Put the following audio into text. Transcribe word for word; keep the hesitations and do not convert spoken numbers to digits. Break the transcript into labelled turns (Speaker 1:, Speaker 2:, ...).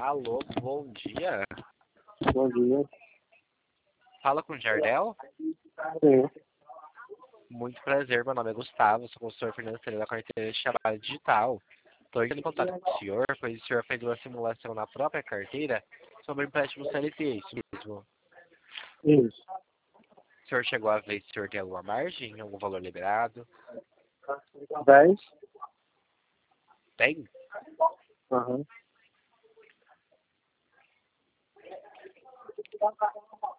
Speaker 1: Alô, bom dia.
Speaker 2: Bom dia.
Speaker 1: Fala com o Jardel?
Speaker 2: Sim.
Speaker 1: Muito prazer, meu nome é Gustavo, sou consultor financeiro da carteira de trabalho digital. Estou entrando em contato com o senhor, pois o senhor fez uma simulação na própria carteira sobre o empréstimo C L T, isso mesmo.
Speaker 2: Isso.
Speaker 1: O senhor chegou a ver se o senhor tem alguma margem, algum valor liberado?
Speaker 2: Dez?
Speaker 1: Tem?
Speaker 2: Aham.